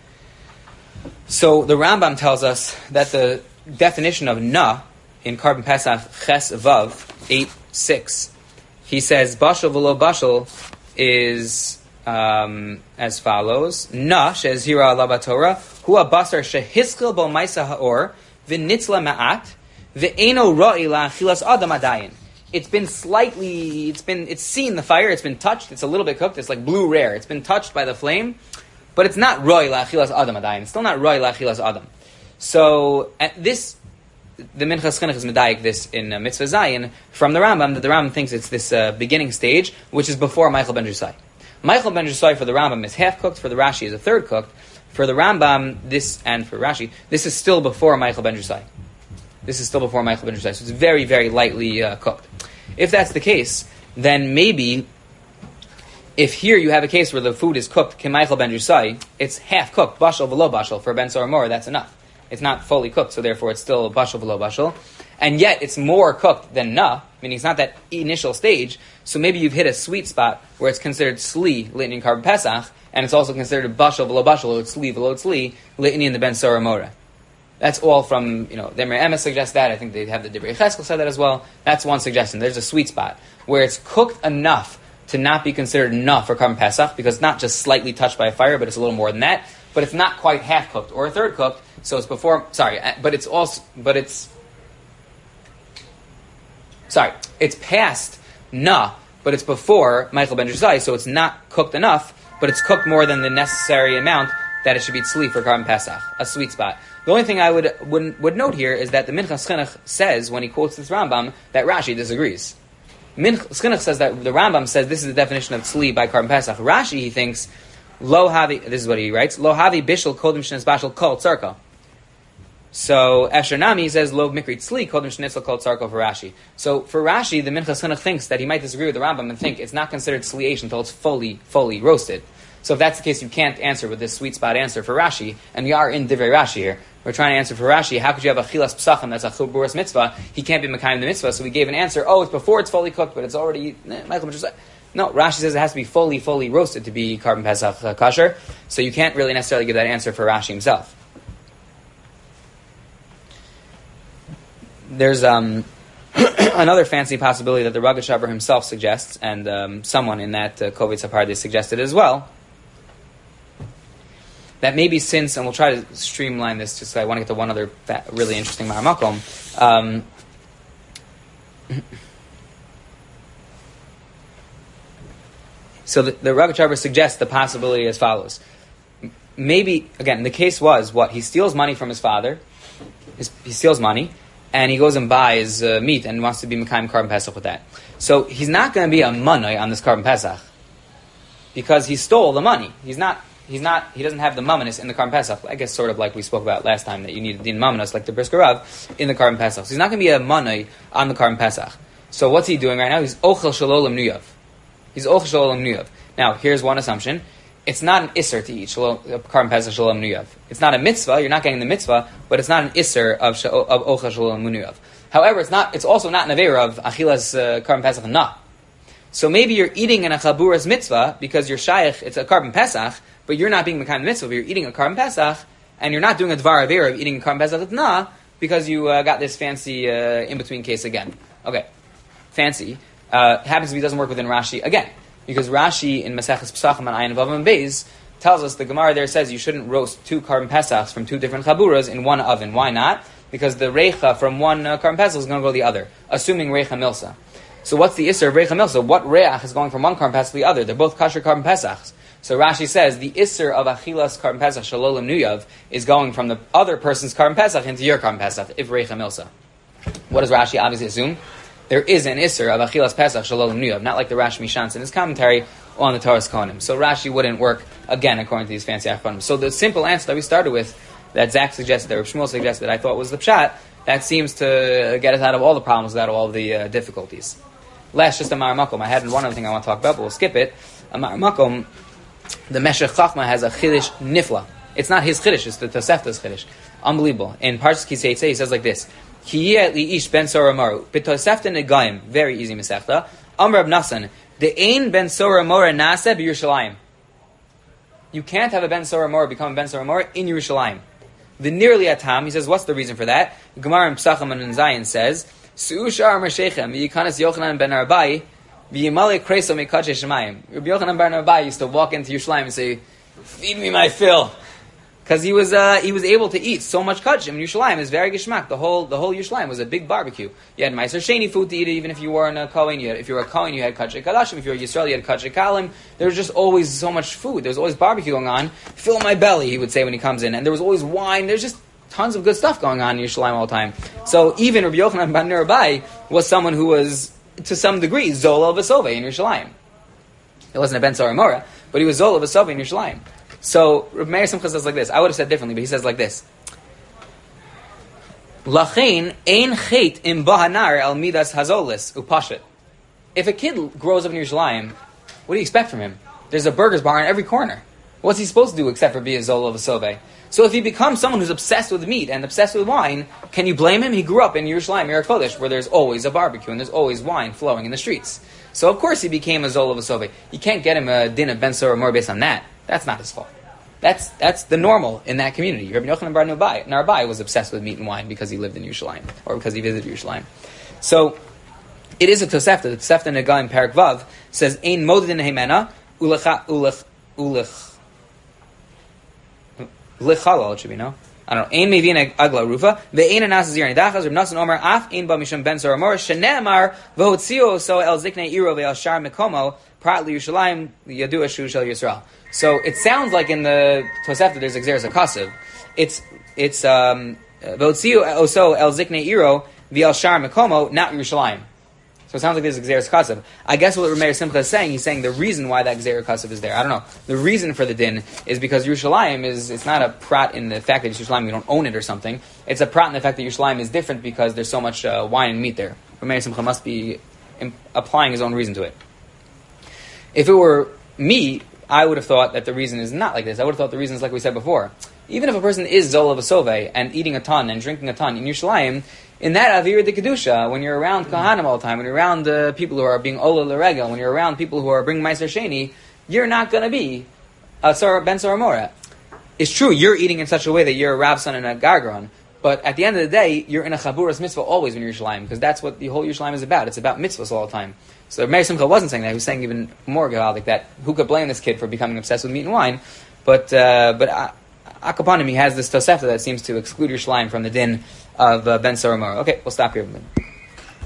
So the Rambam tells us that the definition of na in Karban Pesach ches vav eight six, he says bashal v'lo bashal is um, as follows: na shezhira ala batorah hu abasar shehiskil bo ma'isa haor. V'nitzla ma'at, v'eno ra'i la'achilas adam adayin. It's been slightly, it's been, it's seen the fire, it's been touched, it's a little bit cooked, it's like blue rare, it's been touched by the flame, but it's not ra'i la'achilas adam adayin. It's still not ra'i la'achilas adam. So, at this, the Minchas Chinuch is medayik this in uh, Mitzvah Zayin from the Rambam, that the Rambam thinks it's this uh, beginning stage, which is before Michael ben Jusai. Michael ben Jusai for the Rambam is half cooked, for the Rashi is a third cooked. For the Rambam, this, and for Rashi, this is still before Michael ben Jusai. This is still before Michael ben Jusai. So it's very, very lightly uh, cooked. If that's the case, then maybe, if here you have a case where the food is cooked, Kim Michael ben Jusai, it's half cooked, bashal v'lo bashal, for ben or more, that's enough. It's not fully cooked, so therefore it's still bashal v'lo bashal. And yet it's more cooked than na, meaning it's not that initial stage, so maybe you've hit a sweet spot where it's considered sli, litni in Karban Pesach, and it's also considered a bashal v'lo bashal, or tzli v'lo tzli, litni in the ben Sora Mora. That's all from, you know, the Emre Emes suggests that. I think they have the Divrei Cheskel said that as well. That's one suggestion. There's a sweet spot where it's cooked enough to not be considered enough for Karban Pesach, because it's not just slightly touched by a fire, but it's a little more than that. But it's not quite half cooked or a third cooked, so it's before. Sorry, but it's also, but it's. Sorry, it's past na, but it's before Michael ben Jusai, so it's not cooked enough. But it's cooked more than the necessary amount that it should be tzli for Karban Pesach, a sweet spot. The only thing I would would, would note here is that the Minchas Chinuch says, when he quotes this Rambam, that Rashi disagrees. Minchas Chinuch says that the Rambam says this is the definition of tzli by Karban Pesach. Rashi, he thinks, lo havi, this is what he writes, lo havi bishul kodim shnes bashal kol tzarka. So Esher Nami says lo mikri tzli kodim shnitzl kol tzarka for Rashi. So for Rashi, the Minchas Chinuch thinks that he might disagree with the Rambam and think it's not considered tzliation until it's fully, fully roasted. So if that's the case, you can't answer with this sweet spot answer for Rashi, and we are in Divrei Rashi here. We're trying to answer for Rashi. How could you have a chilas psachim that's a chuburas mitzvah? He can't be mekayim the mitzvah, so we gave an answer. Oh, it's before it's fully cooked, but it's already eh, Michael. No, Rashi says it has to be fully, fully roasted to be Karban Pesach uh, kosher. So you can't really necessarily give that answer for Rashi himself. There's um, another fancy possibility that the Ragachover himself suggests, and um, someone in that uh, Kovitz HaPardes suggested as well. That maybe since, and we'll try to streamline this, just so I want to get to one other fa- really interesting Maramakom. Um, so the, the Ragachover suggests the possibility as follows. Maybe, again, the case was, what? He steals money from his father, his, he steals money, and he goes and buys uh, meat and wants to be Mekayim Karban Pesach with that. So he's not going to be a Manoi on this Karban Pesach, because he stole the money. He's not... He's not. He doesn't have the mamanis in the Karban Pesach. I guess sort of like we spoke about last time that you need the mamanis like the Brisker Rav in the Karban Pesach. So he's not going to be a manai on the Karban Pesach. So what's he doing right now? He's ochel shalolam nuyav. He's Ochel Shalom Nuyav. Now, here's one assumption. It's not an Isser to eat Shalom, Karban Pesach Shalom Nuyav. It's not a mitzvah, you're not getting the mitzvah, but it's not an Isser of, of Ochel Shalom Nuyav. However, it's not. It's also not an Aveira of Achilas uh, Karban Pesach Na. So maybe you're eating in a Chaburas mitzvah because you're Shaykh, it's a Karban Pesach, but you're not being Mekayim mitzvah, but you're eating a Karban Pesach, and you're not doing a Dvar Aveira of eating a Karban Pesach Na, because you uh, got this fancy uh, in-between case again. Okay, fancy. Uh, happens to be doesn't work within Rashi again. Because Rashi in Maseches Pesachim and Ayin Vav and Beis tells us, the Gemara there says you shouldn't roast two Karban Pesachs from two different Chaburas in one oven. Why not? Because the Reicha from one uh, Karban Pesach is going to go to the other, assuming Reicha Milsa. So what's the Isser of Reicha Milsa? What Reach is going from one Karban Pesach to the other? They're both Kasher Karban Pesachs. So Rashi says the Isser of Achilas Karban Pesach Shalolem Nuyav is going from the other person's Karban Pesach into your Karban Pesach, if Reicha Milsa. What does Rashi obviously assume? There is an Isser of Achilas Pesach Shalolem Nuyav, not like the Rashi Mishans in his commentary on the Torah's Kohanim. So Rashi wouldn't work, again, according to these fancy Achronim. So the simple answer that we started with, that Zach suggested, that Reb Shmuel suggested, I thought was the Pshat, that seems to get us out of all the problems, out of all the uh, difficulties. Last, just a Mar Makom. I had one other thing I want to talk about, but we'll skip it. A Mar Makom, the Meshech Chachma has a Chiddush Nifla. It's not his Chiddush, it's the Tosefta's Chiddush. Unbelievable. In Parshas Ki Seitzei, he says like this, Ki yeh li ish ben Sora Moru, b'Tosefta Negayim, very easy Masechta, Amr Rab Nasan, the ein ben Sora Mora nase b'Yerushalayim. You can't have a ben Sora Mora become a ben Sora Mora in Yerushalayim. The nearly atam, he says, what's the reason for that? Gemara in Pesachim and Zayin says, Su'ushar Mershechem, v'yikanas Yochanan ben Arbai, v'yimale kreso mekadshei shemayim. Rabbi Yochanan ben Arbai used to walk into Yerushalayim and say, feed me my fill. Because he was uh, he was able to eat so much kachim in Yerushalayim. It's very geshmak. The whole the whole Yerushalayim was a big barbecue. You had Meiser Sheni food to eat, even if you weren't a Kohen. You had, if you were a Kohen, you had kachei kadashim. If you were a Yisrael, you had kachei kalim. There was just always so much food. There was always barbecue going on. Fill my belly, he would say when he comes in. And there was always wine. There's just tons of good stuff going on in Yerushalayim all the time. So even Rabbi Yochanan ben Nerabai was someone who was, to some degree, Zol V'Sove in Yerushalayim. It wasn't a Ben Sora Mora, but he was Zol V'Sove in Yerushalayim. So Reb Meir Simcha says like this. I would have said differently, but he says like this. Lachein ein chet im bahanar el midas hazolis upashet. If a kid grows up in Yerushalayim, what do you expect from him? There's a burger's bar on every corner. What's he supposed to do except for be a zol of a sove? So if he becomes someone who's obsessed with meat and obsessed with wine, can you blame him? He grew up in Yerushalayim, Yer Kodesh, where there's always a barbecue and there's always wine flowing in the streets. So of course he became a zol of a sove. You can't get him a din of ben sora more based on that. That's not his fault. That's that's the normal in that community. Rabbi Yochanan bar Narabai was obsessed with meat and wine because he lived in Yerushalayim, or because he visited Yerushalayim. So, it is a Tosefta. The Tosefta Nega in Parak Vav says, Ein modin heimena, ulech, ulech, ulech, lechalal, it should be, no? I don't know. Ein mevin agla rufa, ve'ein anas zir nidachas, Reb Nasan Omer, af ein ba misham ben sora mor, shenemar, v'hotzio so el ziknei iro ve'el shar mekomo, prat li Yerushalayim, yadua shu shel Yisrael. So it sounds like in the Tosefta there's Exeris HaKasav. It's it's um Votziu Oso El Zikne Iro V'El Shar Mekomo, not Yerushalayim. So it sounds like there's Exeris HaKasav. I guess what Rameir Simcha is saying, he's saying the reason why that Exeris HaKasav is there. I don't know. The reason for the din is because Yerushalayim is, it's not a prat in the fact that it's Yerushalayim, we don't own it or something. It's a prat in the fact that Yerushalayim is different because there's so much uh, wine and meat there. Rameir Simcha must be imp- applying his own reason to it. If it were me, I would have thought that the reason is not like this. I would have thought the reason is like we said before. Even if a person is Zol of a Sove and eating a ton and drinking a ton in Yerushalayim, in that Avir de Kedusha, when you're around Kohanim all the time, when you're around uh, people who are being Ola L'Regel, when you're around people who are bringing Meiser Sheni, you're not going to be a Sor, Ben Sora Mora. It's true, you're eating in such a way that you're a Rav son and a Gargaron, but at the end of the day, you're in a Chaburas mitzvah always when you're Yerushalayim, because that's what the whole Yerushalayim is about. It's about mitzvahs all the time. So Meir Simcha wasn't saying that. He was saying even more Gavaldik that who could blame this kid for becoming obsessed with meat and wine? But uh, but uh, Akapanim, he has this Tosefta that seems to exclude Yerushalayim from the din of uh, Ben Sora Mora. Okay, we'll stop here.